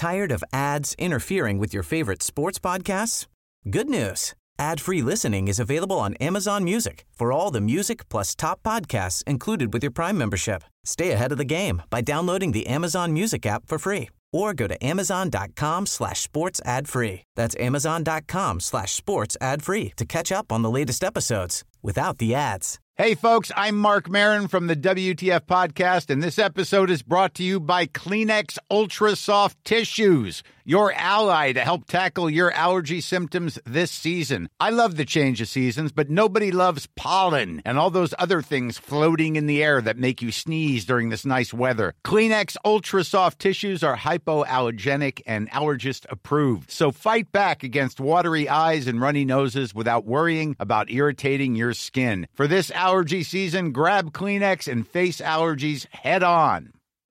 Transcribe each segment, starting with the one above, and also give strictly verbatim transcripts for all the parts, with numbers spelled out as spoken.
Tired of ads interfering with your favorite sports podcasts? Good news. Ad-free listening is available on Amazon Music for all the music plus top podcasts included with your Prime membership. Stay ahead of the game by downloading the Amazon Music app for free or go to amazon.com slash sports ad free. That's amazon.com slash sports ad free to catch up on the latest episodes without the ads. Hey, folks, I'm Mark Maron from the W T F Podcast, and this episode is brought to you by Kleenex Ultra Soft Tissues, your ally to help tackle your allergy symptoms this season. I love the change of seasons, but nobody loves pollen and all those other things floating in the air that make you sneeze during this nice weather. Kleenex Ultra Soft Tissues are hypoallergenic and allergist approved, so fight back against watery eyes and runny noses without worrying about irritating your skin. For this allergy season, grab Kleenex and face allergies head on.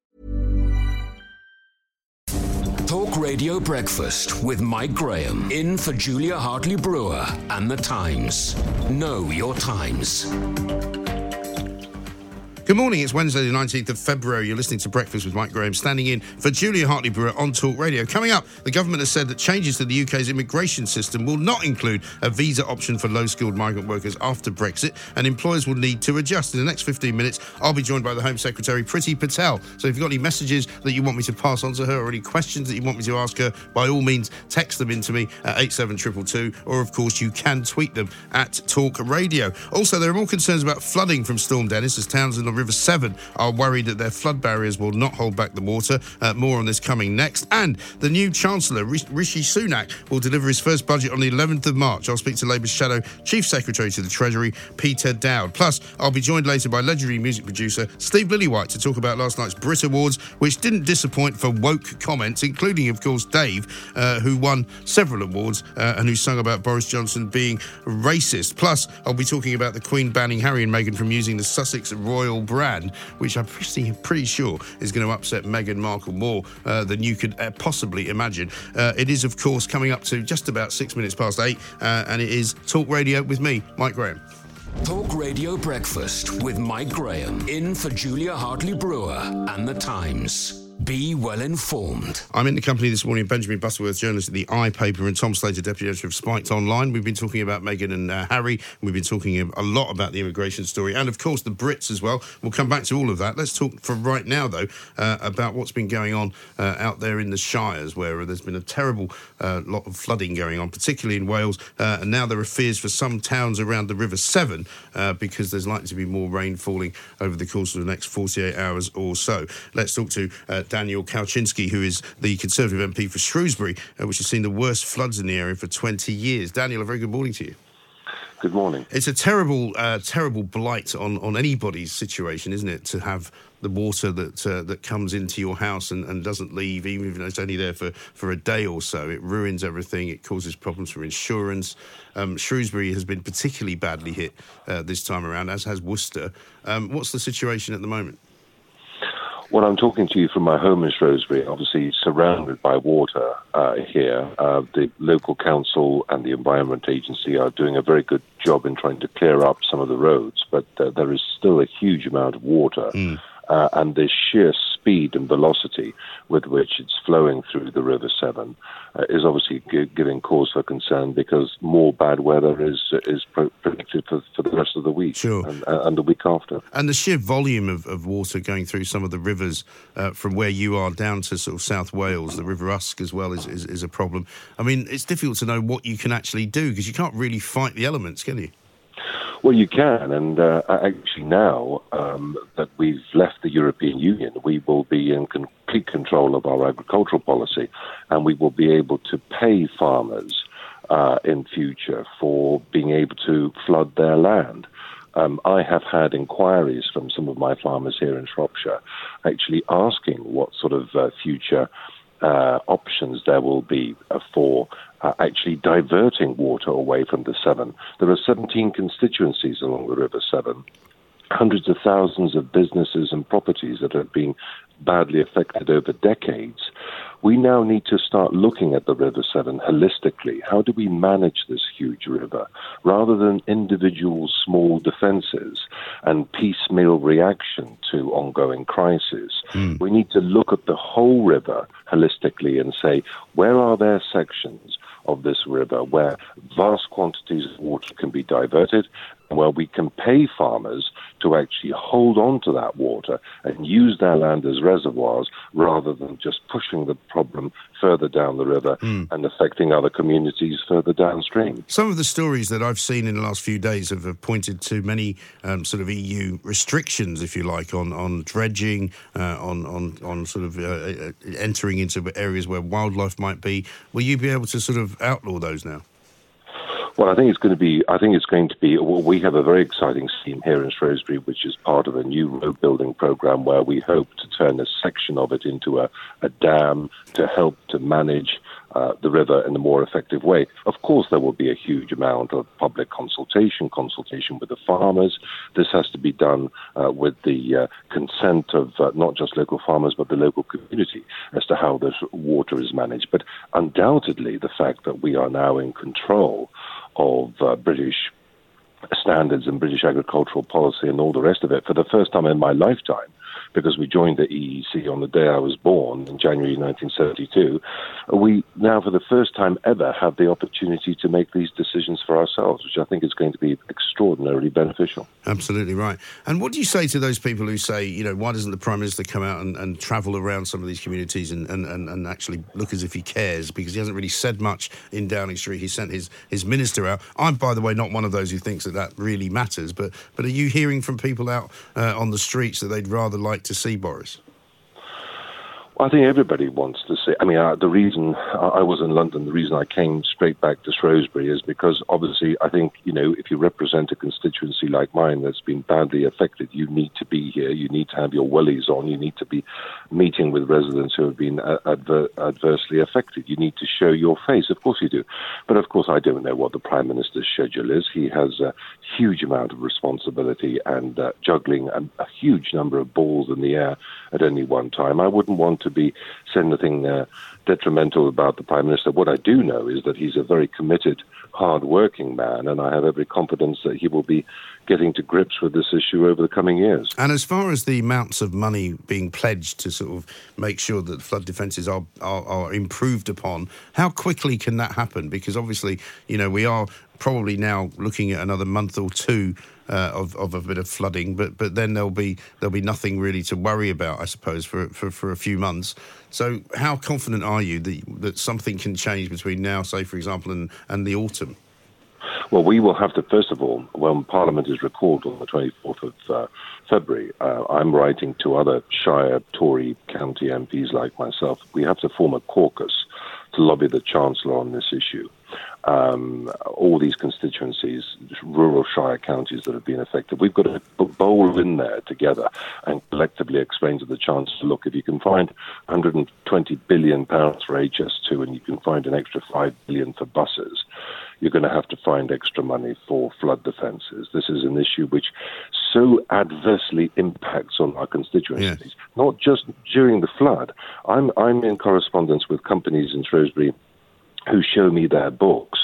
Talk Radio Breakfast with Mike Graham. In for Julia Hartley-Brewer and The Times. Know your times. Good morning, it's Wednesday the nineteenth of February. You're listening to Breakfast with Mike Graham, standing in for Julia Hartley-Brewer on Talk Radio. Coming up, the government has said that changes to the U K's immigration system will not include a visa option for low-skilled migrant workers after Brexit, and employers will need to adjust. In the next fifteen minutes, I'll be joined by the Home Secretary, Priti Patel. So if you've got any messages that you want me to pass on to her or any questions that you want me to ask her, by all means, text them in to me at eight seven two two two, or of course you can tweet them at Talk Radio. Also, there are more concerns about flooding from Storm Dennis as towns in the River Severn are worried that their flood barriers will not hold back the water. Uh, more on this coming next. And the new Chancellor, Rishi Sunak, will deliver his first budget on the eleventh of March. I'll speak to Labour's Shadow Chief Secretary to the Treasury, Peter Dowd. Plus, I'll be joined later by legendary music producer Steve Lillywhite to talk about last night's Brit Awards, which didn't disappoint for woke comments, including, of course, Dave, uh, who won several awards uh, and who sung about Boris Johnson being racist. Plus, I'll be talking about the Queen banning Harry and Meghan from using the Sussex royal brand, which I'm pretty, pretty sure is going to upset Meghan Markle more uh, than you could uh, possibly imagine. Uh, it is, of course, coming up to just about six minutes past eight, uh, and it is Talk Radio with me, Mike Graham. Talk Radio Breakfast with Mike Graham. In for Julia Hartley-Brewer and The Times. Be well informed. I'm in the company this morning of Benjamin Butterworth, journalist at the I Paper, and Tom Slater, deputy editor of Spiked Online. We've been talking about Meghan and uh, Harry. We've been talking a lot about the immigration story and, of course, the Brits as well. We'll come back to all of that. Let's talk for right now, though, uh, about what's been going on uh, out there in the Shires, where there's been a terrible uh, lot of flooding going on, particularly in Wales. Uh, and now there are fears for some towns around the River Severn uh, because there's likely to be more rain falling over the course of the next forty-eight hours or so. Let's talk to uh, Daniel Kawczynski, who is the Conservative M P for Shrewsbury, uh, which has seen the worst floods in the area for twenty years. Daniel, a very good morning to you. Good morning. It's a terrible, uh, terrible blight on, on anybody's situation, isn't it, to have the water that uh, that comes into your house and, and doesn't leave, even if it's only there for, for a day or so. It ruins everything. It causes problems for insurance. Um, Shrewsbury has been particularly badly hit uh, this time around, as has Worcester. Um, what's the situation at the moment? Well, I'm talking to you from my home in Shrewsbury, obviously surrounded by water uh, here. Uh, the local council and the Environment Agency are doing a very good job in trying to clear up some of the roads, but uh, there is still a huge amount of water. Mm. Uh, and the sheer speed and velocity with which it's flowing through the River Severn uh, is obviously g- giving cause for concern, because more bad weather is is pre- predicted for, for the rest of the week sure. and, uh, and the week after. And the sheer volume of, of water going through some of the rivers uh, from where you are down to sort of South Wales, the River Usk as well, is, is, is a problem. I mean, it's difficult to know what you can actually do, because you can't really fight the elements, can you? Well, you can, and uh, actually now um, that we've left the European Union, we will be in complete control of our agricultural policy, and we will be able to pay farmers uh, in future for being able to flood their land. Um, I have had inquiries from some of my farmers here in Shropshire actually asking what sort of uh, future uh, options there will be uh, for Uh, actually diverting water away from the Severn. There are seventeen constituencies along the River Severn, hundreds of thousands of businesses and properties that have been badly affected over decades. We now need to start looking at the River Severn holistically. How do we manage this huge river? Rather than individual small defences and piecemeal reaction to ongoing crises, mm. we need to look at the whole river holistically and say, where are there sections of this river where vast quantities of water can be diverted, and where we can pay farmers to actually hold on to that water and use their land as reservoirs rather than just pushing the problem further down the river mm. and affecting other communities further downstream. Some of the stories that I've seen in the last few days have, have pointed to many um, sort of E U restrictions, if you like, on, on dredging, uh, on, on, on sort of uh, entering into areas where wildlife might be. Will you be able to sort of outlaw those now? Well, I think it's going to be. I think it's going to be. Well, we have a very exciting scheme here in Shrewsbury, which is part of a new road building program, where we hope to turn a section of it into a, a dam to help to manage uh, the river in a more effective way. Of course, there will be a huge amount of public consultation, consultation with the farmers. This has to be done uh, with the uh, consent of uh, not just local farmers, but the local community as to how this water is managed. But undoubtedly, the fact that we are now in control of uh, British standards and British agricultural policy and all the rest of it for the first time in my lifetime, because we joined the E E C on the day I was born in January nineteen seventy-two, we now for the first time ever have the opportunity to make these decisions for ourselves, which I think is going to be extraordinarily beneficial. Absolutely right. And what do you say to those people who say, you know, why doesn't the Prime Minister come out and, and travel around some of these communities and, and, and, and actually look as if he cares? Because he hasn't really said much in Downing Street. He sent his, his minister out. I'm, by the way, not one of those who thinks that that really matters, but, but are you hearing from people out uh, on the streets that they'd rather like to see Boris? I think everybody wants to see. I mean, uh, the reason I was in London, the reason I came straight back to Shrewsbury is because obviously I think, you know, if you represent a constituency like mine that's been badly affected, you need to be here. You need to have your wellies on. You need to be meeting with residents who have been uh, adver- adversely affected. You need to show your face. Of course you do. But of course I don't know what the Prime Minister's schedule is. He has a huge amount of responsibility and uh, juggling a, a huge number of balls in the air at any one time. I wouldn't want to be saying anything uh, detrimental about the Prime Minister. What I do know is that he's a very committed, hard-working man, and I have every confidence that he will be getting to grips with this issue over the coming years. And as far as the amounts of money being pledged to sort of make sure that flood defences are, are, are improved upon, how quickly can that happen? Because obviously, you know, we are probably now looking at another month or two uh, of, of a bit of flooding, but but then there'll be there'll be nothing really to worry about, I suppose, for for, for a few months. So how confident are you that that something can change between now, say, for example, and, and the autumn? Well, we will have to, first of all, when Parliament is recalled on the twenty-fourth of uh, February, uh, I'm writing to other Shire, Tory, county M Ps like myself. We have to form a caucus to lobby the Chancellor on this issue. Um, all these constituencies, rural Shire counties that have been affected, we've got to bowl in there together and collectively explain to the Chancellor, look, if you can find one hundred twenty billion pounds for H S two and you can find an extra five billion pounds for buses, you're going to have to find extra money for flood defences. This is an issue which so adversely impacts on our constituencies, yes. Not just during the flood. I'm, I'm in correspondence with companies in Shrewsbury who show me their books,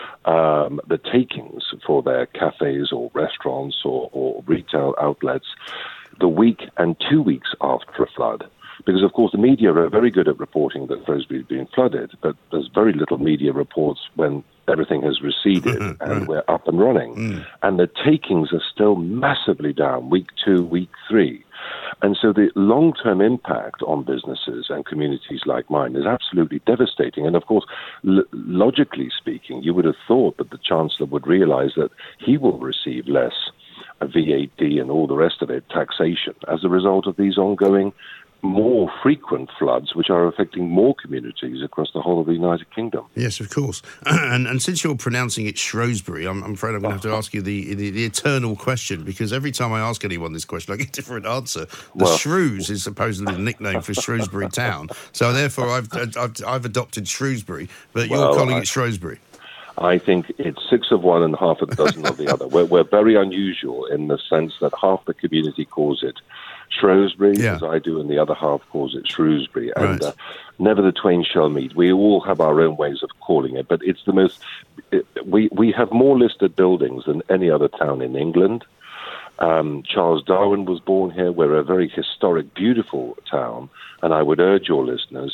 um, the takings for their cafes or restaurants or, or retail outlets the week and two weeks after a flood. Because, of course, the media are very good at reporting that Shrewsbury is being flooded, but there's very little media reports when everything has receded and right. we're up and running. Mm. And the takings are still massively down, week two, week three. And so the long-term impact on businesses and communities like mine is absolutely devastating. And, of course, l- logically speaking, you would have thought that the Chancellor would realize that he will receive less V A T and all the rest of it, taxation, as a result of these ongoing more frequent floods, which are affecting more communities across the whole of the United Kingdom. Yes, of course. and and since you're pronouncing it Shrewsbury, I'm, I'm afraid I'm going to have to ask you the, the the eternal question, because every time I ask anyone this question, I get a different answer. The well, Shrews is supposedly the nickname for Shrewsbury town, so therefore I've I've, I've adopted Shrewsbury, but you're well, calling I, it Shrewsbury. I think it's six of one and half a dozen of the other. We're, we're very unusual in the sense that half the community calls it Shrewsbury, yeah. as I do, and the other half calls it Shrewsbury. And right. uh, never the twain shall meet. We all have our own ways of calling it, but it's the most... It, we, we have more listed buildings than any other town in England. Um, Charles Darwin was born here. We're a very historic, beautiful town, and I would urge your listeners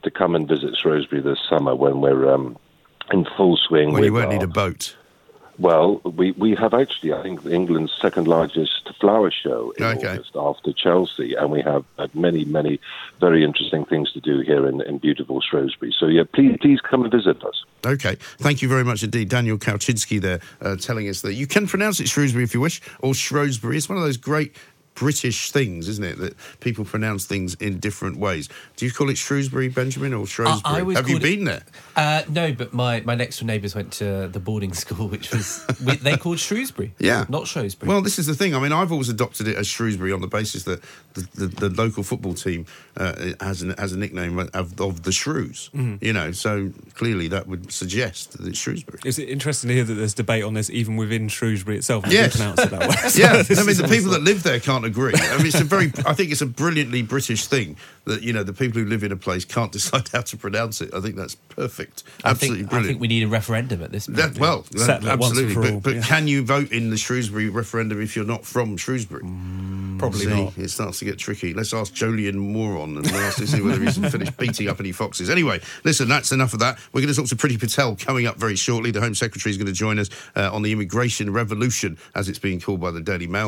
to come and visit Shrewsbury this summer when we're um, in full swing. Well, you won't our, need a boat. Well, we, we have actually, I think, England's second largest flower show in Okay. August after Chelsea, and we have uh, many, many very interesting things to do here in, in beautiful Shrewsbury. So, yeah, please, please come and visit us. Okay, thank you very much indeed. Daniel Kauczynski there uh, telling us that you can pronounce it Shrewsbury if you wish, or Shrewsbury. It's one of those great British things, isn't it, that people pronounce things in different ways. Do you call it Shrewsbury, Benjamin, or Shrewsbury? I always Have you called been it- there? Uh, no, but my, my next door neighbours went to the boarding school, which was we, they called Shrewsbury. Yeah. Not Shrewsbury. Well, this is the thing. I mean, I've always adopted it as Shrewsbury on the basis that the, the, the local football team uh, has, an, has a nickname of, of the Shrews, Mm-hmm. you know, so clearly that would suggest that it's Shrewsbury. Is it interesting to hear that there's debate on this even within Shrewsbury itself? How Yes. you pronounce it that way. Yeah, This I mean, is the almost people like- that live there can't agree. I mean, it's a very, I think it's a brilliantly British thing that, you know, the people who live in a place can't decide how to pronounce it. I think that's perfect. I Absolutely think, I brilliant. think we need a referendum at this point. That, well, Settle it once and absolutely. for But, all, but yeah. can you vote in the Shrewsbury referendum if you're not from Shrewsbury? Probably See, not. It starts to get tricky. Let's ask Jolyon Moron and we'll ask to see whether he's finished beating up any foxes. Anyway, listen, that's enough of that. We're going to talk to Priti Patel coming up very shortly. The Home Secretary is going to join us uh, on the immigration revolution, as it's being called by the Daily Mail.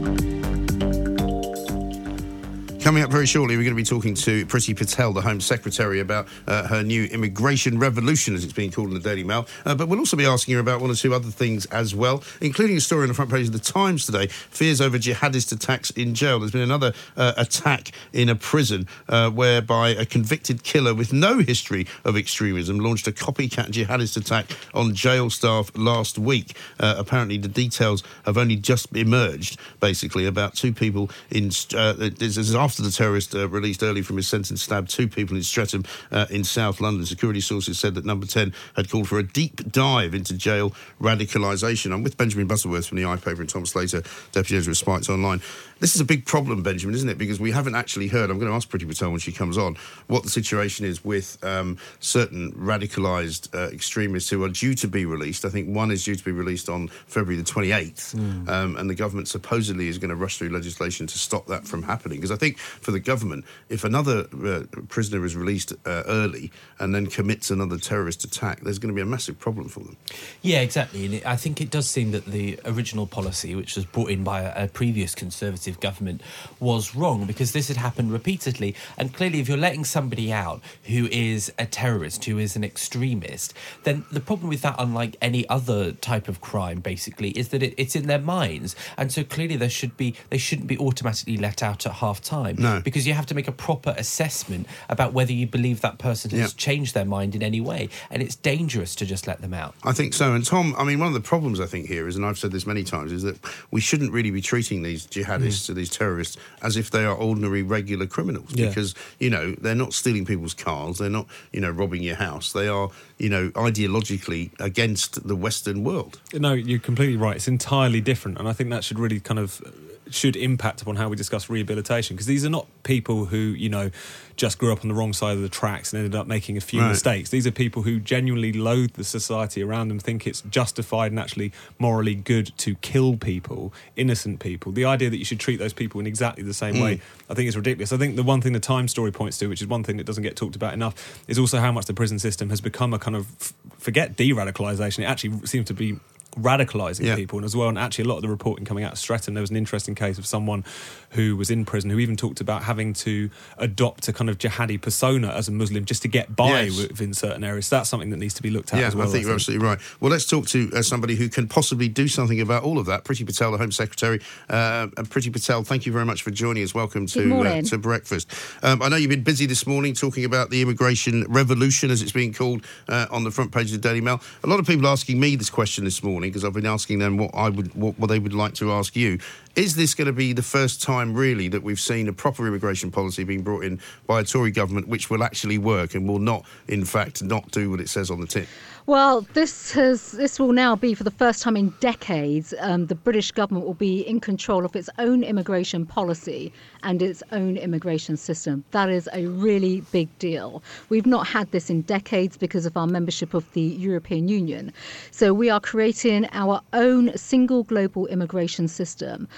Coming up very shortly, we're going to be talking to Priti Patel, the Home Secretary, about uh, her new immigration revolution, as it's being called in the Daily Mail. Uh, but we'll also be asking her about one or two other things as well, including a story on the front page of The Times today, fears over jihadist attacks in jail. There's been another uh, attack in a prison uh, whereby a convicted killer with no history of extremism launched a copycat jihadist attack on jail staff last week. Uh, apparently, the details have only just emerged, basically, about two people in... Uh, this is after the terrorist uh, released early from his sentence stabbed two people in Streatham uh, in South London. Security sources said that Number ten had called for a deep dive into jail radicalisation. I'm with Benjamin Butterworth from the iPaper and Tom Slater, Deputy Editor of Spikes Online. This is a big problem, Benjamin, isn't it? Because we haven't actually heard, I'm going to ask Priti Patel when she comes on, what the situation is with um, certain radicalised uh, extremists who are due to be released. I think one is due to be released on February the twenty-eighth, mm. um, and the government supposedly is going to rush through legislation to stop that from happening. Because I think for the government, if another uh, prisoner is released uh, early and then commits another terrorist attack, there's going to be a massive problem for them. Yeah, exactly. And it, I think it does seem that the original policy, which was brought in by a, a previous Conservative government, was wrong, because this had happened repeatedly. And clearly, if you're letting somebody out who is a terrorist, who is an extremist, then the problem with that, unlike any other type of crime, basically, is that it, it's in their minds. And so clearly there should be they shouldn't be automatically let out at half time. No. Because you have to make a proper assessment about whether you believe that person has Yeah. changed their mind in any way. And it's dangerous to just let them out. I think so. And Tom, I mean, one of the problems I think here is, and I've said this many times, is that we shouldn't really be treating these jihadists Mm. or these terrorists as if they are ordinary, regular criminals. Yeah. Because, you know, they're not stealing people's cars. They're not, you know, robbing your house. They are, you know, ideologically against the Western world. No, you're completely right. It's entirely different, and I think that should really kind of should impact upon how we discuss rehabilitation, because these are not people who, you know, just grew up on the wrong side of the tracks and ended up making a few Right. mistakes. These are people who genuinely loathe the society around them, think it's justified and actually morally good to kill people, innocent people. The idea that you should treat those people in exactly the same Mm. way, I think is ridiculous. I think the one thing the Times story points to, which is one thing that doesn't get talked about enough, is also how much the prison system has become a kind of, forget de-radicalisation, it actually seems to be radicalising Yeah. people. And as well, and actually a lot of the reporting coming out of Streatham, there was an interesting case of someone who was in prison who even talked about having to adopt a kind of jihadi persona as a Muslim just to get by Yes. within certain areas. So that's something that needs to be looked at Yeah, as well. I think you're absolutely right. Well, let's talk to uh, somebody who can possibly do something about all of that. Priti Patel, the Home Secretary. Uh, and Priti Patel, thank you very much for joining us. Welcome Good to uh, morning. to breakfast. Um, I know you've been busy this morning talking about the immigration revolution, as it's being called, uh, on the front page of the Daily Mail. A lot of people asking me this question this morning, because I've been asking them what I would, what, what they would like to ask you. Is this going to be the first time, really, that we've seen a proper immigration policy being brought in by a Tory government which will actually work and will not, in fact, not do what it says on the tin? Well, this has this will now be, for the first time in decades, um, the British government will be in control of its own immigration policy and its own immigration system. That is a really big deal. We've not had this in decades because of our membership of the European Union. So we are creating our own single global immigration system.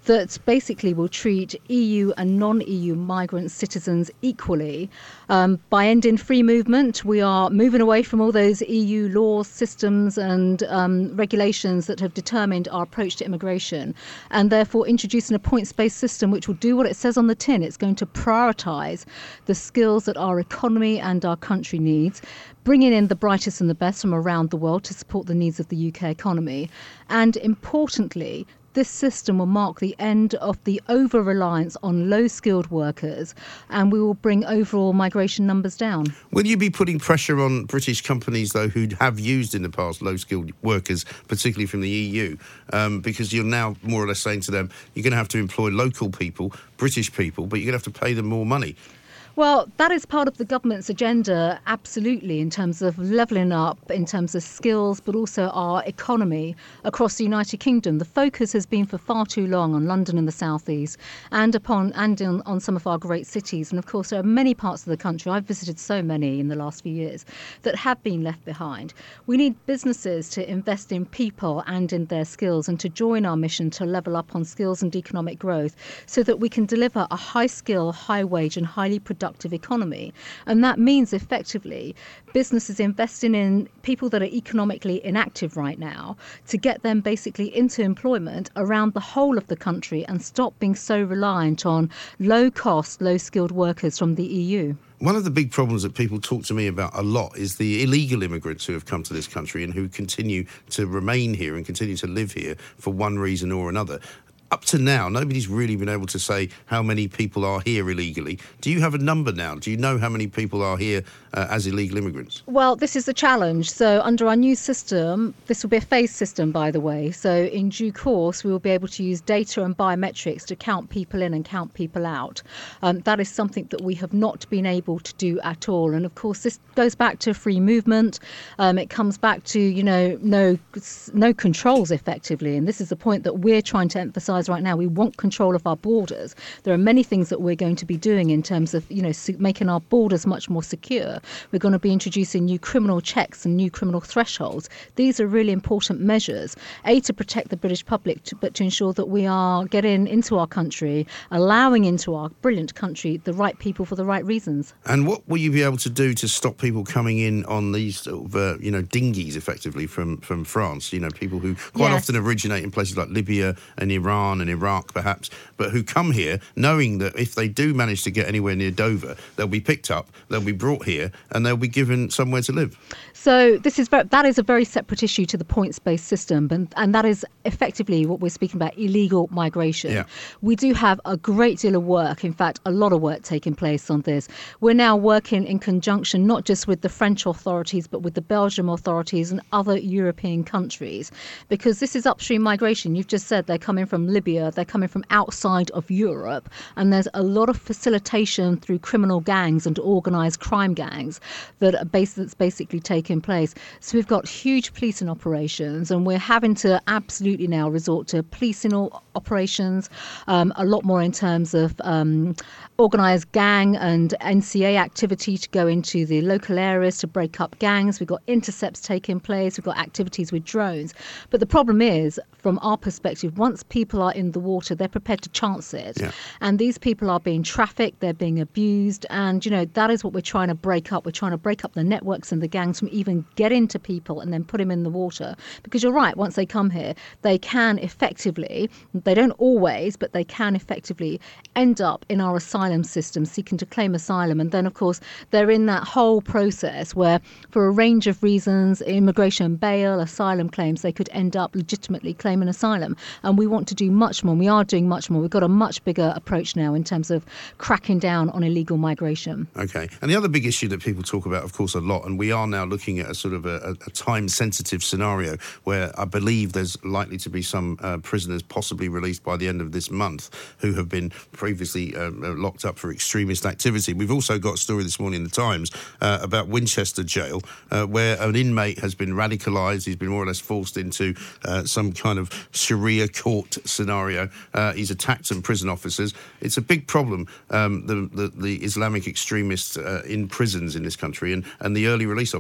that basically will treat E U and non-E U migrant citizens equally. Um, by ending free movement, we are moving away from all those E U laws, systems and um, regulations that have determined our approach to immigration, and therefore introducing a points-based system which will do what it says on the tin. It's going to prioritise the skills that our economy and our country needs, bringing in the brightest and the best from around the world to support the needs of the U K economy. And importantly, this system will mark the end of the over-reliance on low-skilled workers, and we will bring overall migration numbers down. Will you be putting pressure on British companies, though, who have used in the past low-skilled workers, particularly from the E U? Um, because you're now more or less saying to them, you're going to have to employ local people, British people, but you're going to have to pay them more money. Well, that is part of the government's agenda, absolutely, in terms of levelling up, in terms of skills, but also our economy across the United Kingdom. The focus has been for far too long on London and the South East and upon and on, on some of our great cities. And of course, there are many parts of the country, I've visited so many in the last few years, that have been left behind. We need businesses to invest in people and in their skills and to join our mission to level up on skills and economic growth so that we can deliver a high skill, high wage and highly productive economy. And that means effectively businesses investing in people that are economically inactive right now to get them basically into employment around the whole of the country and stop being so reliant on low cost, low skilled workers from the E U. One of the big problems that people talk to me about a lot is the illegal immigrants who have come to this country and who continue to remain here and continue to live here for one reason or another. Up to now, nobody's really been able to say how many people are here illegally. Do you have a number now? Do you know how many people are here uh, as illegal immigrants? Well, this is the challenge. So under our new system, this will be a phased system, by the way. So in due course, we will be able to use data and biometrics to count people in and count people out. Um, that is something that we have not been able to do at all. And of course, this goes back to free movement. Um, it comes back to, you know, no, no controls effectively. And this is the point that we're trying to emphasise right now. We want control of our borders. There are many things that we're going to be doing in terms of, you know, making our borders much more secure. We're going to be introducing new criminal checks and new criminal thresholds. These are really important measures, A, to protect the British public, to, but to ensure that we are getting into our country, allowing into our brilliant country the right people for the right reasons. And what will you be able to do to stop people coming in on these sort of, uh, you know, dinghies, effectively, from, from France? You know, people who quite yes. often originate in places like Libya and Iran and Iraq perhaps, but who come here knowing that if they do manage to get anywhere near Dover, they'll be picked up, they'll be brought here and they'll be given somewhere to live. So this is very, that is a very separate issue to the points-based system, and, and that is effectively what we're speaking about, illegal migration. Yeah. We do have a great deal of work, in fact, a lot of work taking place on this. We're now working in conjunction not just with the French authorities, but with the Belgian authorities and other European countries, because this is upstream migration. You've just said they're coming from Libya, they're coming from outside of Europe, and there's a lot of facilitation through criminal gangs and organised crime gangs that are bas- that's basically taking place. So we've got huge policing operations, and we're having to absolutely now resort to policing all operations, um, a lot more in terms of um, organised gang and N C A activity to go into the local areas to break up gangs. We've got intercepts taking place. We've got activities with drones. But the problem is, from our perspective, once people are in the water, they're prepared to chance it. Yeah. And these people are being trafficked, they're being abused. And, you know, that is what we're trying to break up. We're trying to break up the networks and the gangs from even getting to people and then put them in the water. Because you're right, once they come here, they can effectively, they don't always, but they can effectively end up in our asylum system seeking to claim asylum. And then, of course, they're in that whole process where, for a range of reasons, immigration, bail, asylum claims, they could end up legitimately claiming asylum. And we want to do much more. We are doing much more. We've got a much bigger approach now in terms of cracking down on illegal migration. Okay. And the other big issue that people talk about, of course, a lot, and we are now looking at a sort of a, a time-sensitive scenario where I believe there's likely to be some uh, prisoners possibly released by the end of this month who have been previously uh, locked up for extremist activity. We've also got a story this morning in the Times uh, about Winchester Jail, uh, where an inmate has been radicalised. He's been more or less forced into uh, some kind of Sharia court scenario. Uh, he's attacked some prison officers. It's a big problem, um, the, the, the Islamic extremists uh, in prisons in this country and, and the early release of them.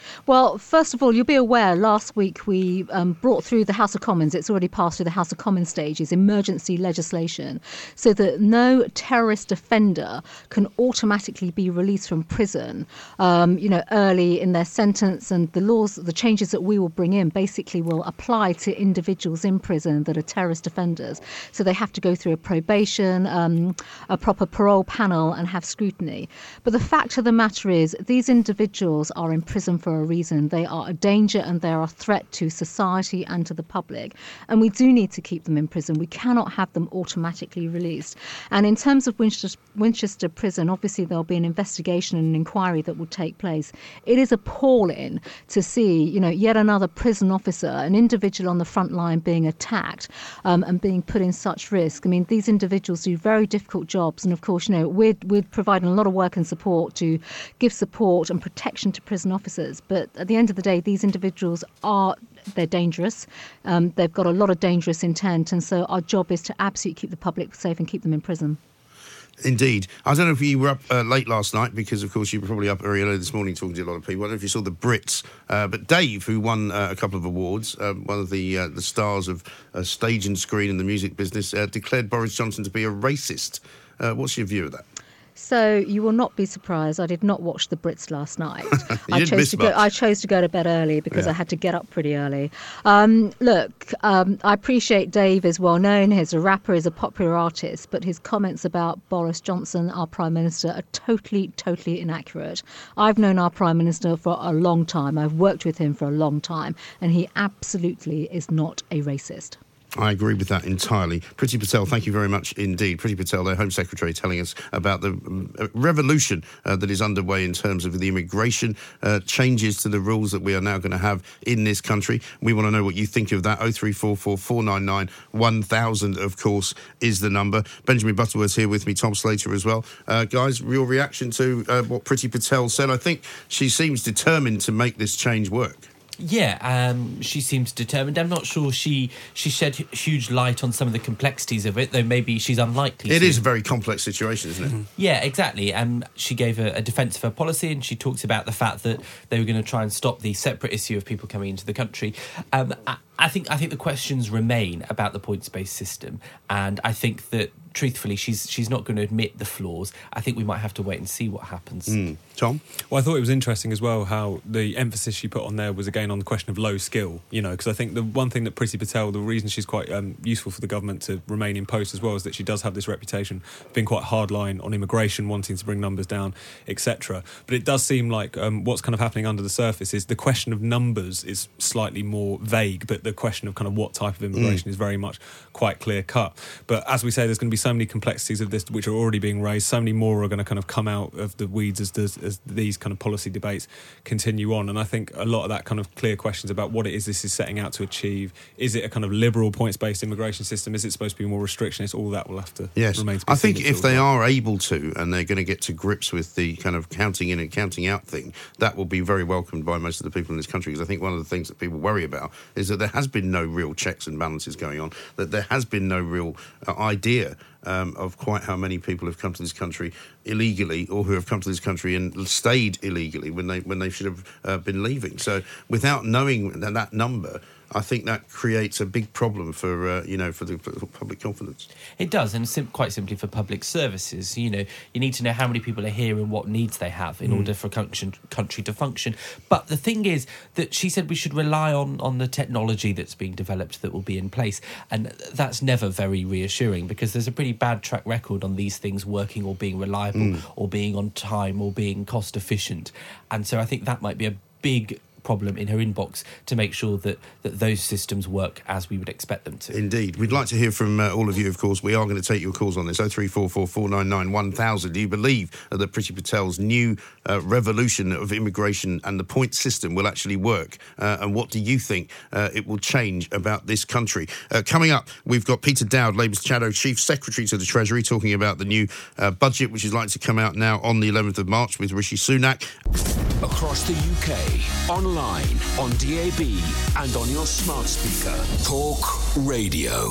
Well, first of all, you'll be aware last week we um, brought through the House of Commons, it's already passed through the House of Commons stages, emergency legislation, so that no terrorist offender can automatically be released from prison, um, you know, early in their sentence. And the laws, the changes that we will bring in basically will apply to individuals in prison that are terrorist offenders. So they have to go through a probation, um, a proper parole panel and have scrutiny. But the fact of the matter is these individuals are in prison for a reason. They are a danger and they are a threat to society and to the public. And we do need to keep them in prison. We cannot have them automatically released. And in terms of Winchester, Winchester Prison, obviously there'll be an investigation and an inquiry that will take place. It is appalling to see, you know, yet another prison officer, an individual on the front line being attacked um, and being put in such risk. I mean, these individuals do very difficult jobs. And of course, you know, we're, we're providing a lot of work and support to give support and protection to prison officers. But at the end of the day, these individuals are, they're dangerous. Um, they've got a lot of dangerous intent. And so our job is to absolutely keep the public safe and keep them in prison. Indeed. I don't know if you were up uh, late last night, because, of course, you were probably up very early this morning talking to a lot of people. I don't know if you saw the Brits, uh, but Dave, who won uh, a couple of awards, uh, one of the uh, the stars of uh, stage and screen in the music business, uh, declared Boris Johnson to be a racist. Uh, what's your view of that? So you will not be surprised. I did not watch the Brits last night. you I didn't chose miss to much. go. I chose to go to bed early because Yeah. I had to get up pretty early. Um, look, um, I appreciate Dave is well known. He's a rapper, he's a popular artist, but his comments about Boris Johnson, our Prime Minister, are totally, totally inaccurate. I've known our Prime Minister for a long time. I've worked with him for a long time, and he absolutely is not a racist. I agree with that entirely. Priti Patel, thank you very much indeed. Priti Patel, their Home Secretary, telling us about the um, revolution uh, that is underway in terms of the immigration uh, changes to the rules that we are now going to have in this country. We want to know what you think of that. oh three four four, four nine nine, one thousand, of course, is the number. Benjamin Butterworth's here with me, Tom Slater as well. Uh, guys, real reaction to uh, what Priti Patel said. I think she seems determined to make this change work. Yeah, um, she seems determined. I'm not sure she she shed huge light on some of the complexities of it, though maybe she's unlikely It to. is a very complex situation, isn't it? Mm-hmm. Yeah, exactly. Um, she gave a, a defence of her policy, and she talks about the fact that they were going to try and stop the separate issue of people coming into the country. Um, I, I think I think the questions remain about the points-based system, and I think that truthfully, she's she's not going to admit the flaws. I think we might have to wait and see what happens. Mm. Tom? Well, I thought it was interesting as well how the emphasis she put on there was again on the question of low skill, you know, because I think the one thing that Priti Patel, the reason she's quite um, useful for the government to remain in post as well, is that she does have this reputation of being quite hardline on immigration, wanting to bring numbers down, et cetera. But it does seem like um, what's kind of happening under the surface is the question of numbers is slightly more vague, but the question of kind of what type of immigration mm. is very much quite clear cut. But as we say, there's going to be so many complexities of this which are already being raised. So many more are going to kind of come out of the weeds as, as, as these kind of policy debates continue on. And I think a lot of that kind of clear questions about what it is this is setting out to achieve. Is it a kind of liberal points-based immigration system? Is it supposed to be more restrictionist? All that will have to yes. remain to be I think seen if they well. are able to, and they're going to get to grips with the kind of counting in and counting out thing, that will be very welcomed by most of the people in this country. Because I think one of the things that people worry about is that there has been no real checks and balances going on, that there has been no real uh, idea Um, of quite how many people have come to this country illegally, or who have come to this country and stayed illegally when they when they should have uh, been leaving. So without knowing that, that number, I think that creates a big problem for uh, you know for the for public confidence. It does, and sim- quite simply for public services. You know, you need to know how many people are here and what needs they have in mm. order for a country, country to function. But the thing is that she said we should rely on, on the technology that's being developed that will be in place, and that's never very reassuring because there's a pretty bad track record on these things working or being reliable mm. or being on time or being cost efficient. And so I think that might be a big problem in her inbox to make sure that, that those systems work as we would expect them to. Indeed. We'd like to hear from uh, all of you, of course. We are going to take your calls on this. oh three four four, four nine nine, one thousand. Do you believe uh, that Priti Patel's new uh, revolution of immigration and the point system will actually work? Uh, and what do you think uh, it will change about this country? Uh, coming up, we've got Peter Dowd, Labour's Shadow Chief Secretary to the Treasury, talking about the new uh, budget, which is likely to come out now on the eleventh of March with Rishi Sunak. Across the U K, online, on D A B and on your smart speaker. Talk Radio.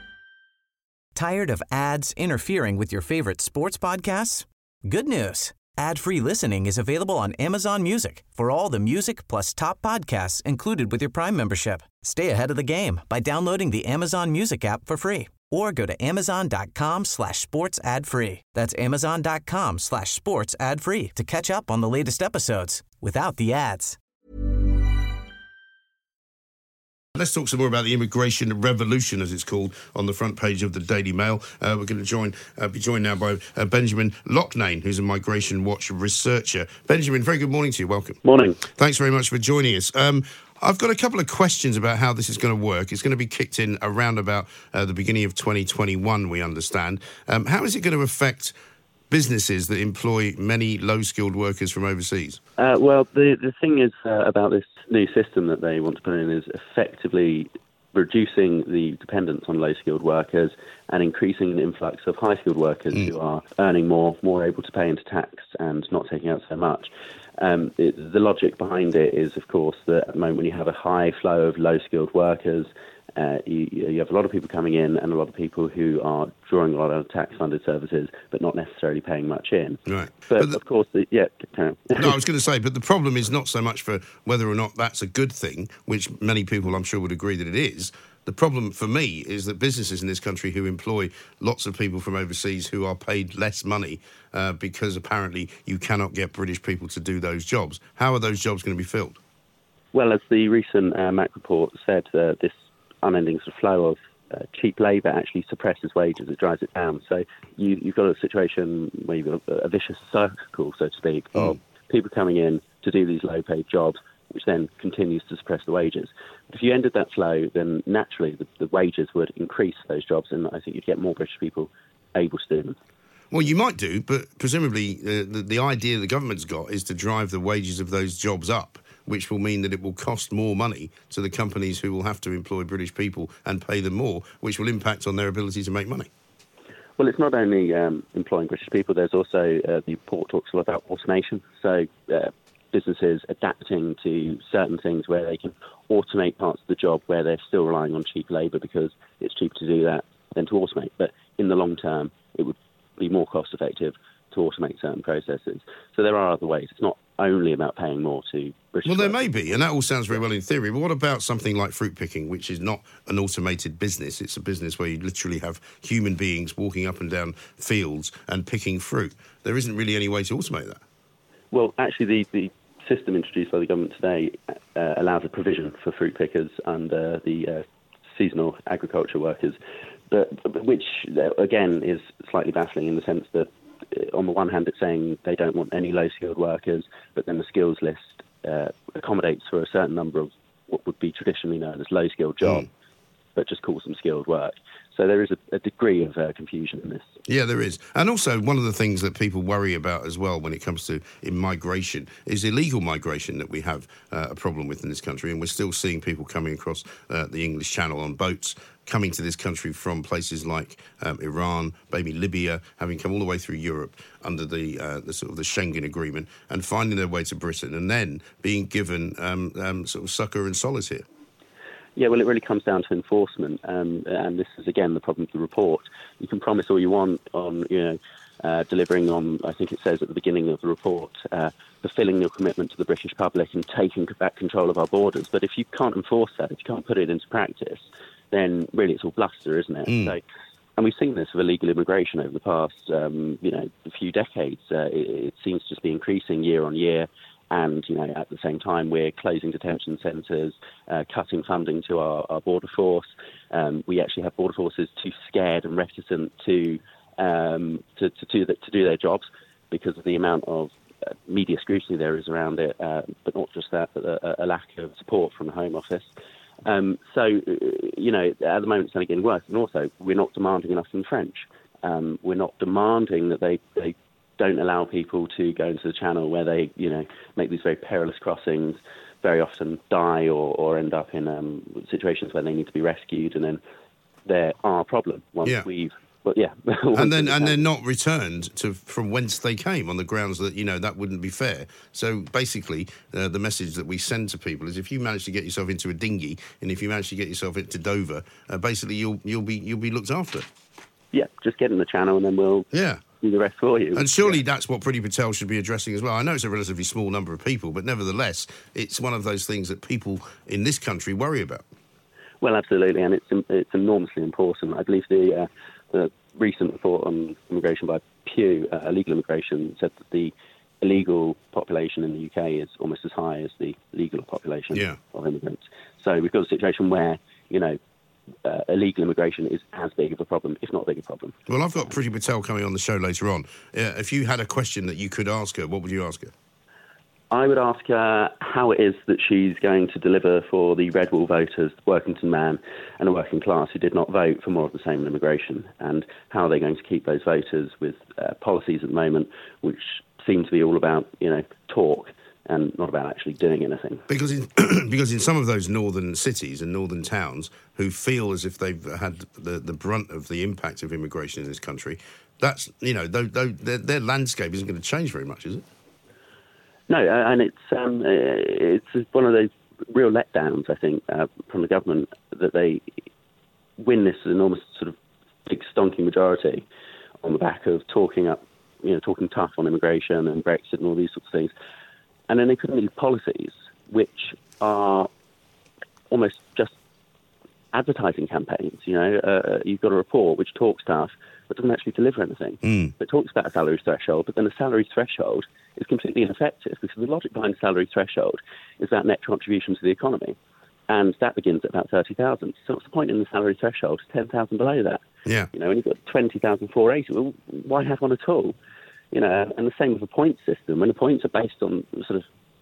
Tired of ads interfering with your favorite sports podcasts? Good news. Ad-free listening is available on Amazon Music for all the music plus top podcasts included with your Prime membership. Stay ahead of the game by downloading the Amazon Music app for free or go to amazon.com slash sports ad free. That's amazon.com slash sports ad free to catch up on the latest episodes without the ads. Let's talk some more about the immigration revolution, as it's called, on the front page of the Daily Mail. Uh, we're going to join, uh, be joined now by uh, Benjamin Loughnane, who's a Migration Watch researcher. Benjamin, very good morning to you. Welcome. Morning. Thanks very much for joining us. Um, I've got a couple of questions about how this is going to work. It's going to be kicked in around about uh, the beginning of twenty twenty-one, we understand. Um, how is it going to affect businesses that employ many low-skilled workers from overseas? Uh, well, the, the thing is uh, about this new system that they want to put in is effectively reducing the dependence on low-skilled workers and increasing an influx of high-skilled workers mm. who are earning more, more able to pay into tax and not taking out so much. Um, it, the logic behind it is, of course, that at the moment when you have a high flow of low-skilled workers, Uh, you, you have a lot of people coming in and a lot of people who are drawing a lot of tax-funded services but not necessarily paying much in. Right. But, but the, of course, the, yeah, carry on. No, I was going to say, but the problem is not so much for whether or not that's a good thing, which many people, I'm sure, would agree that it is. The problem for me is that businesses in this country who employ lots of people from overseas who are paid less money uh, because apparently you cannot get British people to do those jobs. How are those jobs going to be filled? Well, as the recent uh, M A C report said, uh, this unending sort of flow of uh, cheap labour actually suppresses wages, it drives it down. So you, you've got a situation where you've got a, a vicious circle, so to speak, mm. of people coming in to do these low-paid jobs, which then continues to suppress the wages. If you ended that flow, then naturally the, the wages would increase those jobs, and I think you'd get more British people able to do them. Well, you might do, but presumably uh, the, the idea the government's got is to drive the wages of those jobs up, which will mean that it will cost more money to the companies who will have to employ British people and pay them more, which will impact on their ability to make money. Well, it's not only um, employing British people, there's also, uh, the report talks a lot about automation. So uh, businesses adapting to certain things where they can automate parts of the job where they're still relying on cheap labour because it's cheaper to do that than to automate. But in the long term, it would be more cost effective to automate certain processes. So there are other ways. It's not only about paying more to British Well, there workers. may be, and that all sounds very well in theory, but what about something like fruit picking, which is not an automated business? It's a business where you literally have human beings walking up and down fields and picking fruit. There isn't really any way to automate that. Well, actually, the, the system introduced by the government today uh, allows a provision for fruit pickers and uh, the uh, seasonal agriculture workers, but, but which, uh, again, is slightly baffling in the sense that on the one hand, it's saying they don't want any low-skilled workers, but then the skills list uh, accommodates for a certain number of what would be traditionally known as low-skilled jobs, mm. but just calls them skilled work. So there is a, a degree of uh, confusion in this. Yeah, there is. And also, one of the things that people worry about as well when it comes to in migration is illegal migration that we have uh, a problem with in this country. And we're still seeing people coming across uh, the English Channel on boats, coming to this country from places like um, Iran, maybe Libya, having come all the way through Europe under the, uh, the sort of the Schengen Agreement and finding their way to Britain and then being given um, um, sort of succour and solace here. Yeah, well, it really comes down to enforcement, um, and this is, again, the problem with the report. You can promise all you want on, you know, uh, delivering on, I think it says at the beginning of the report, uh, fulfilling your commitment to the British public and taking back control of our borders. But if you can't enforce that, if you can't put it into practice, then really it's all bluster, isn't it? Mm. So, and we've seen this with illegal immigration over the past, um, you know, a few decades. Uh, it, it seems to just be increasing year on year. And, you know, at the same time, we're closing detention centres, uh, cutting funding to our, our border force. Um, we actually have border forces too scared and reticent to um, to, to, to, to do their jobs because of the amount of uh, media scrutiny there is around it, uh, but not just that, but a, a lack of support from the Home Office. Um, so, you know, at the moment it's only getting worse. And also, we're not demanding enough from the French. Um, we're not demanding that they... they don't allow people to go into the channel where they, you know, make these very perilous crossings, very often die or, or end up in um, situations where they need to be rescued, and then they're our problem once yeah. we've, but yeah. and then and they're not returned to from whence they came on the grounds that, you know, that wouldn't be fair. So basically, uh, the message that we send to people is if you manage to get yourself into a dinghy and if you manage to get yourself into Dover, uh, basically you'll you'll be you'll be looked after. Yeah, just get in the channel and then we'll. Yeah. do the rest for you. And surely that's what Priti Patel should be addressing as well. I know it's a relatively small number of people, but nevertheless, it's one of those things that people in this country worry about. Well, absolutely, and it's it's enormously important. I believe the, uh, the recent report on immigration by Pew, uh, illegal immigration, said that the illegal population in the U K is almost as high as the legal population yeah. of immigrants. So we've got a situation where, you know, uh, illegal immigration is as big of a problem, if not a bigger problem. Well, I've got Priti Patel coming on the show later on. Uh, if you had a question that you could ask her, what would you ask her? I would ask her how it is that she's going to deliver for the Red Wall voters, the Workington man and the working class who did not vote for more of the same in immigration, and how they're going to keep those voters with uh, policies at the moment which seem to be all about, you know, talk and not about actually doing anything. Because in, because in some of those northern cities and northern towns who feel as if they've had the, the brunt of the impact of immigration in this country, that's, you know, though, though their, their landscape isn't going to change very much, is it? No, uh, and it's um, it's one of those real letdowns, I think, uh, from the government, that they win this enormous sort of big stonking majority on the back of talking up, you know, talking tough on immigration and Brexit and all these sorts of things. And then they put in these policies which are almost just advertising campaigns. You know, uh, you've got a report which talks tough but doesn't actually deliver anything. Mm. It talks about a salary threshold, but then the salary threshold is completely ineffective, because the logic behind the salary threshold is that net contribution to the economy, and that begins at about thirty thousand. So what's the point in the salary threshold? ten thousand below that. Yeah. You know, when you've got twenty thousand four hundred eighty, well, why have one at all? You know, and the same with the point system. When the points are based on sort of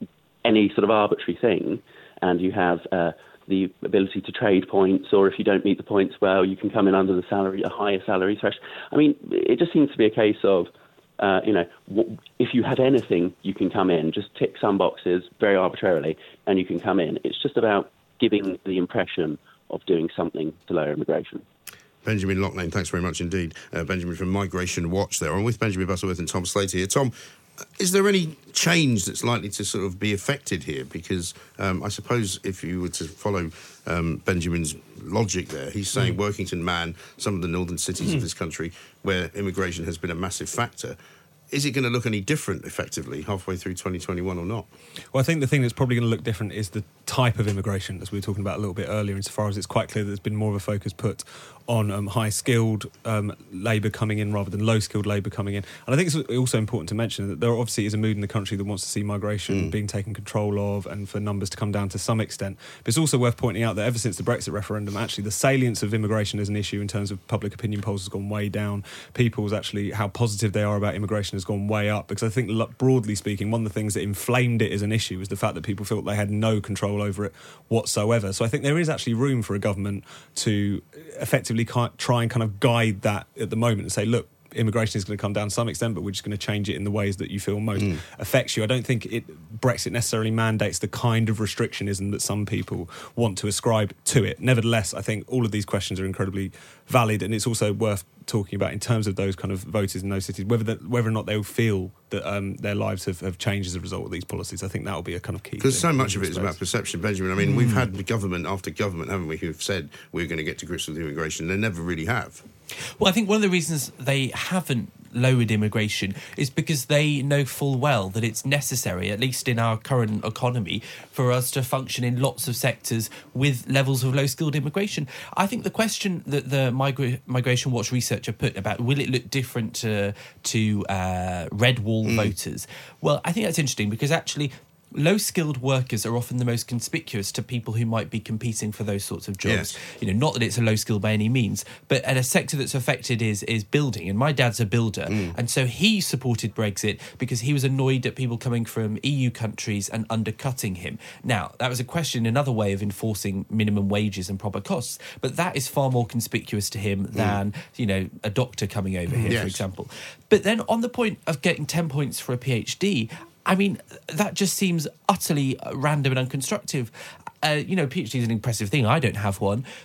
any sort of arbitrary thing, and you have uh, the ability to trade points, or if you don't meet the points well, you can come in under the salary, a higher salary threshold. I mean, it just seems to be a case of, uh, you know, w- if you have anything, you can come in. Just tick some boxes very arbitrarily, and you can come in. It's just about giving the impression of doing something to lower immigration. Benjamin Loughnane, thanks very much indeed. Uh, Benjamin from Migration Watch there. I'm with Benjamin Butterworth and Tom Slater here. Tom, is there any change that's likely to sort of be affected here? Because um, I suppose if you were to follow um, Benjamin's logic there, he's saying mm. Workington Man, some of the northern cities mm. of this country where immigration has been a massive factor. Is it going to look any different, effectively, halfway through twenty twenty-one or not? Well, I think the thing that's probably going to look different is the type of immigration, as we were talking about a little bit earlier, insofar as it's quite clear that there's been more of a focus put on um, high-skilled um, labour coming in rather than low-skilled labour coming in. And I think it's also important to mention that there obviously is a mood in the country that wants to see migration mm. being taken control of and for numbers to come down to some extent. But it's also worth pointing out that ever since the Brexit referendum, actually the salience of immigration as an issue in terms of public opinion polls has gone way down. People's actually, how positive they are about immigration has gone way up, because I think, broadly speaking, one of the things that inflamed it as an issue was the fact that people felt they had no control over it whatsoever. So I think there is actually room for a government to effectively try and kind of guide that at the moment and say, look, immigration is going to come down to some extent, but we're just going to change it in the ways that you feel most mm. affects you. I don't think it Brexit necessarily mandates the kind of restrictionism that some people want to ascribe to it. Nevertheless, I think all of these questions are incredibly valid, and it's also worth talking about in terms of those kind of voters in those cities, whether that, whether or not they'll feel that um, their lives have, have changed as a result of these policies. I think that will be a kind of key. Because so much of it is about perception, Benjamin. I mean, mm. we've had government after government, haven't we, who've said we're going to get to grips with immigration. They never really have. Well, I think one of the reasons they haven't lowered immigration is because they know full well that it's necessary, at least in our current economy, for us to function in lots of sectors with levels of low-skilled immigration. I think the question that the Migra- Migration Watch researcher put about will it look different to, to uh, Red Wall mm. voters, well, I think that's interesting, because actually low-skilled workers are often the most conspicuous to people who might be competing for those sorts of jobs. Yes. You know, not that it's a low skill by any means, but and a sector that's affected is is building. And my dad's a builder, mm. and so he supported Brexit because he was annoyed at people coming from E U countries and undercutting him. Now, that was a question, another way of enforcing minimum wages and proper costs, but that is far more conspicuous to him than, mm. you know, a doctor coming over here, yes. for example. But then on the point of getting ten points for a PhD, I mean, that just seems utterly random and unconstructive. Uh, you know, PhD is an impressive thing. I don't have one. But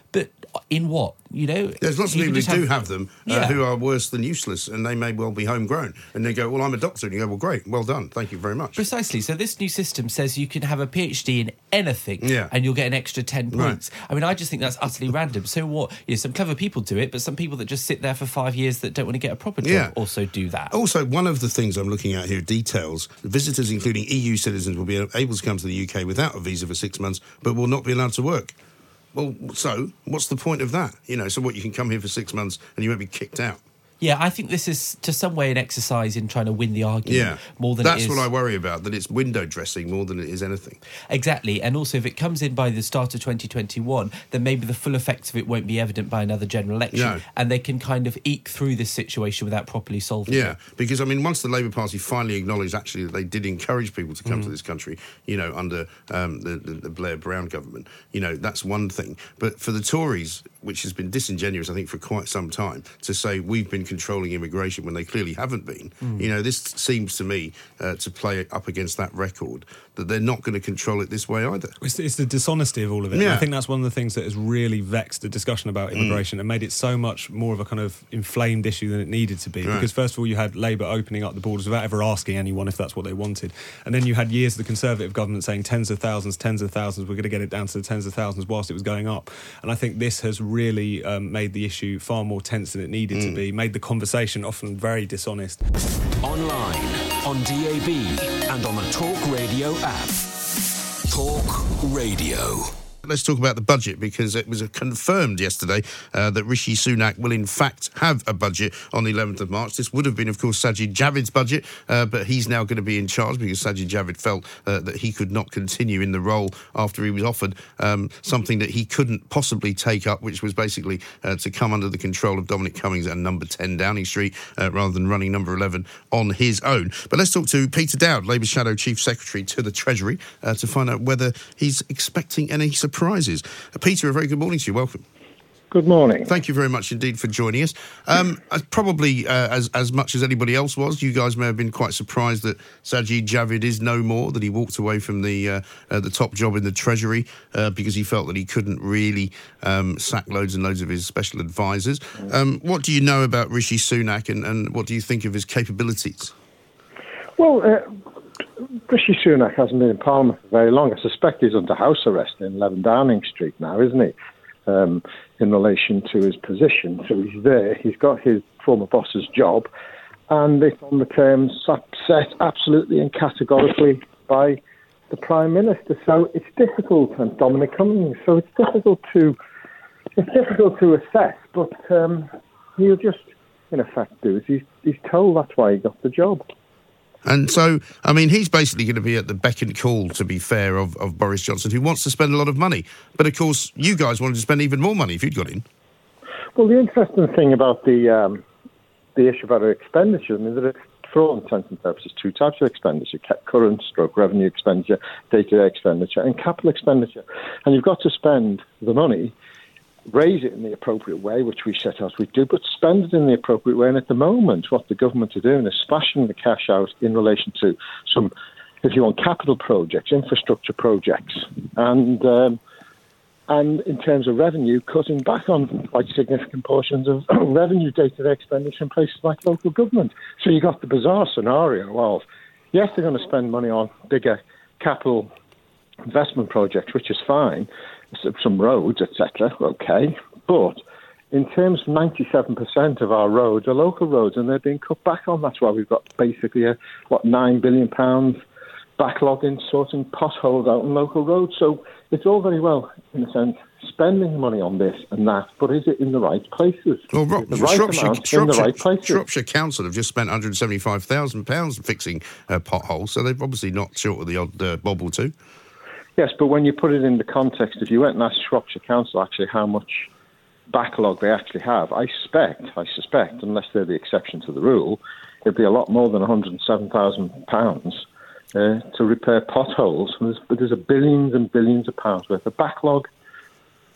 in what? You know, there's lots of people who do have, have them uh, yeah. who are worse than useless, and they may well be homegrown. And they go, well, I'm a doctor. And you go, well, great, well done, thank you very much. Precisely. So this new system says you can have a PhD in anything, yeah. and you'll get an extra ten points. Right. I mean, I just think that's utterly random. So what? You know, some clever people do it, but some people that just sit there for five years that don't want to get a proper job yeah. also do that. Also, one of the things I'm looking at here details visitors, including E U citizens, will be able to come to the U K without a visa for six months, but will not be allowed to work. Well, so what's the point of that? You know, so what, you can come here for six months and you won't be kicked out? Yeah, I think this is, to some way, an exercise in trying to win the argument yeah. more than That's it is... what I worry about, that it's window dressing more than it is anything. Exactly, and also if it comes in by the start of twenty twenty-one, then maybe the full effects of it won't be evident by another general election, no. and they can kind of eke through this situation without properly solving yeah, it. Yeah, because, I mean, once the Labour Party finally acknowledged, actually, that they did encourage people to come mm. to this country, you know, under um, the, the, the Blair-Brown government, you know, that's one thing. But for the Tories, which has been disingenuous, I think, for quite some time, to say we've been controlling immigration when they clearly haven't been. Mm. You know, this seems to me uh, to play up against that record, that they're not going to control it this way either. It's, it's the dishonesty of all of it. Yeah. I think that's one of the things that has really vexed the discussion about immigration mm. and made it so much more of a kind of inflamed issue than it needed to be. Right. Because first of all, you had Labour opening up the borders without ever asking anyone if that's what they wanted. And then you had years of the Conservative government saying tens of thousands, tens of thousands, we're going to get it down to the tens of thousands whilst it was going up. And I think this has really um, made the issue far more tense than it needed mm. to be, made the conversation often very dishonest. Online, on D A B, and on the Talk Radio app. Talk Radio. Let's talk about the budget, because it was confirmed yesterday uh, that Rishi Sunak will in fact have a budget on the eleventh of March. This would have been, of course, Sajid Javid's budget, uh, but he's now going to be in charge because Sajid Javid felt uh, that he could not continue in the role after he was offered um, something that he couldn't possibly take up, which was basically uh, to come under the control of Dominic Cummings at number ten Downing Street uh, rather than running number eleven on his own. But let's talk to Peter Dowd, Labour's Shadow Chief Secretary to the Treasury, uh, to find out whether he's expecting any surprises. Uh, Peter, a very good morning to you. Welcome. Good morning. Thank you very much indeed for joining us. Um, probably uh, as as much as anybody else was, you guys may have been quite surprised that Sajid Javid is no more, that he walked away from the uh, uh, the top job in the Treasury uh, because he felt that he couldn't really um, sack loads and loads of his special advisors. Um, what do you know about Rishi Sunak, and, and what do you think of his capabilities? Well, uh, Rishi Sunak hasn't been in Parliament for very long. I suspect he's under house arrest in eleven Downing Street now, isn't he? Um, in relation to his position. So he's there, he's got his former boss's job, and it's on the terms set absolutely and categorically by the Prime Minister. So it's difficult, and Dominic Cummings, so it's difficult to it's difficult to assess, but um, he'll just, in effect, do as he's, he's told. That's why he got the job. And so, I mean, he's basically going to be at the beck and call, to be fair, of, of Boris Johnson, who wants to spend a lot of money. But, of course, you guys wanted to spend even more money if you'd got in. Well, the interesting thing about the um, the issue about our expenditure, I mean, there are, for all intents and purposes, two types of expenditure: current stroke revenue expenditure, day-to-day expenditure, and capital expenditure. And you've got to spend the money, raise it in the appropriate way, which we set out we do, but spend it in the appropriate way. And at the moment, what the government are doing is splashing the cash out in relation to some, if you want, capital projects, infrastructure projects, and um, and in terms of revenue, cutting back on quite significant portions of revenue day-to-day expenditure in places like local government. So you got the bizarre scenario of, yes, they're going to spend money on bigger capital investment projects, which is fine, some roads, et cetera, okay, but in terms of ninety-seven percent of our roads are local roads, and they're being cut back on. That's why we've got basically a, what, nine billion pounds backlog in sorting potholes out on local roads. So it's all very well, in a sense, spending money on this and that, but is it in the right places? Well, Ro- the right Shropshire, amount Shropshire, in the right places? Shropshire Council have just spent one hundred seventy-five thousand pounds fixing uh, potholes, so they've obviously not short of the odd uh, bob or two. Yes, but when you put it in the context, if you went and asked Shropshire Council actually how much backlog they actually have, I suspect, I suspect, unless they're the exception to the rule, it'd be a lot more than one hundred seven thousand pounds uh, to repair potholes. There's, but there's a billions and billions of pounds worth of backlog.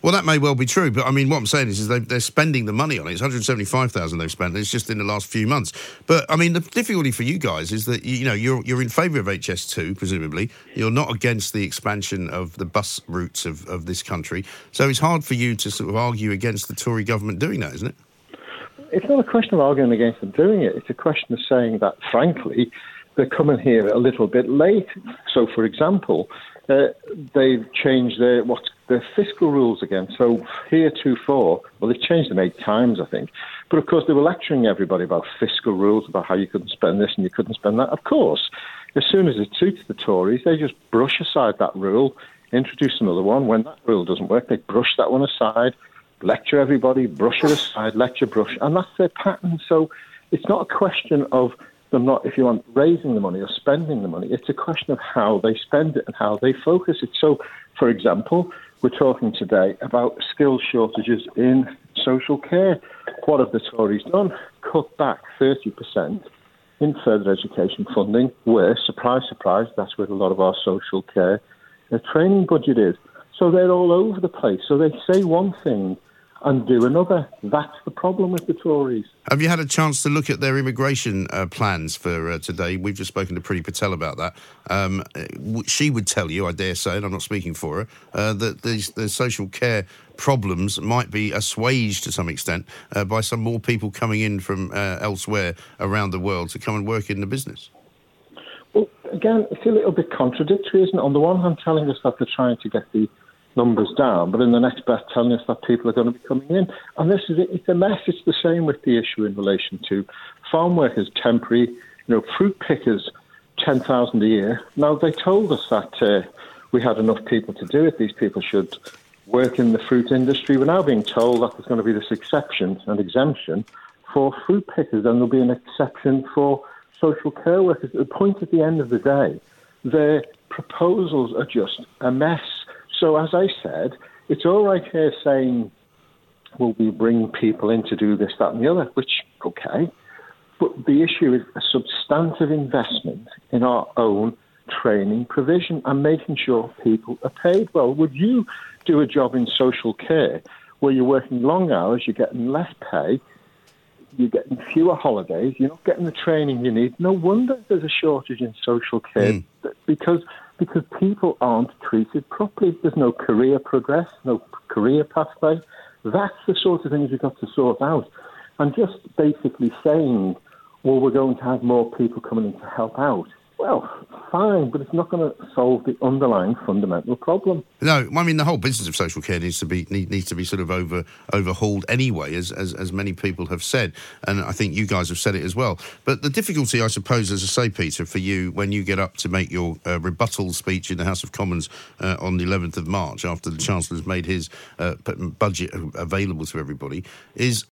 Well, that may well be true, but I mean, what I'm saying is, is they, they're spending the money on it. It's one hundred seventy-five thousand they've spent. It's just in the last few months. But I mean, the difficulty for you guys is that you know you're you're in favour of H S two, presumably. You're not against the expansion of the bus routes of, of this country. So it's hard for you to sort of argue against the Tory government doing that, isn't it? It's not a question of arguing against them doing it. It's a question of saying that, frankly, they're coming here a little bit late. So, for example, uh, they've changed their what's their fiscal rules again. So heretofore, well, they've changed them eight times, I think. But of course, they were lecturing everybody about fiscal rules, about how you couldn't spend this and you couldn't spend that. Of course, as soon as it suits the Tories, they just brush aside that rule, introduce another one. When that rule doesn't work, they brush that one aside, lecture everybody, brush it aside, lecture, brush, and that's their pattern. So it's not a question of them not, if you want, raising the money or spending the money. It's a question of how they spend it and how they focus it. So, for example, we're talking today about skill shortages in social care. What have the Tories done? Cut back thirty percent in further education funding, where, surprise, surprise, that's where a lot of our social care uh, training budget is. So they're all over the place. So they say one thing and do another. That's the problem with the Tories. Have you had a chance to look at their immigration uh, plans for uh, today? We've just spoken to Priti Patel about that. Um, she would tell you, I dare say, and I'm not speaking for her, uh, that these, the social care problems might be assuaged to some extent uh, by some more people coming in from uh, elsewhere around the world to come and work in the business. Well, again, it's a little bit contradictory, isn't it? On the one hand, telling us that they're trying to get the numbers down, but in the next breath telling us that people are going to be coming in. And this is it. It's a mess. It's the same with the issue in relation to farm workers, temporary, you know, fruit pickers, ten thousand a year. Now, they told us that uh, we had enough people to do it. These people should work in the fruit industry. We're now being told that there's going to be this exception and exemption for fruit pickers, and there'll be an exception for social care workers. The point at the end of the day, their proposals are just a mess. So, as I said, it's all right here saying, well, we bring people in to do this, that and the other, which, okay. But the issue is a substantive investment in our own training provision and making sure people are paid well. Would you do a job in social care where you're working long hours, you're getting less pay, you're getting fewer holidays, you're not getting the training you need? No wonder there's a shortage in social care mm. because... because people aren't treated properly. There's no career progress, no career pathway. That's the sort of things we've got to sort out. And just basically saying, well, we're going to have more people coming in to help out. Well, fine, but it's not going to solve the underlying fundamental problem. No, I mean, the whole business of social care needs to be need, needs to be sort of over overhauled anyway, as, as as many people have said, and I think you guys have said it as well. But the difficulty, I suppose, as I say, Peter, for you when you get up to make your uh, rebuttal speech in the House of Commons uh, on the eleventh of March, after the Chancellor's made his uh, budget available to everybody, is...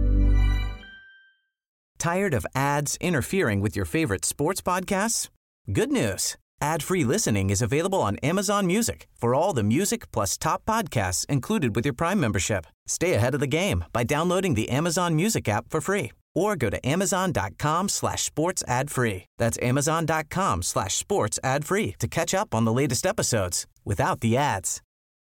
Tired of ads interfering with your favorite sports podcasts? Good news. Ad-free listening is available on Amazon Music for all the music plus top podcasts included with your Prime membership. Stay ahead of the game by downloading the Amazon Music app for free or go to amazon.com slash sports ad free. That's amazon.com slash sports ad free to catch up on the latest episodes without the ads.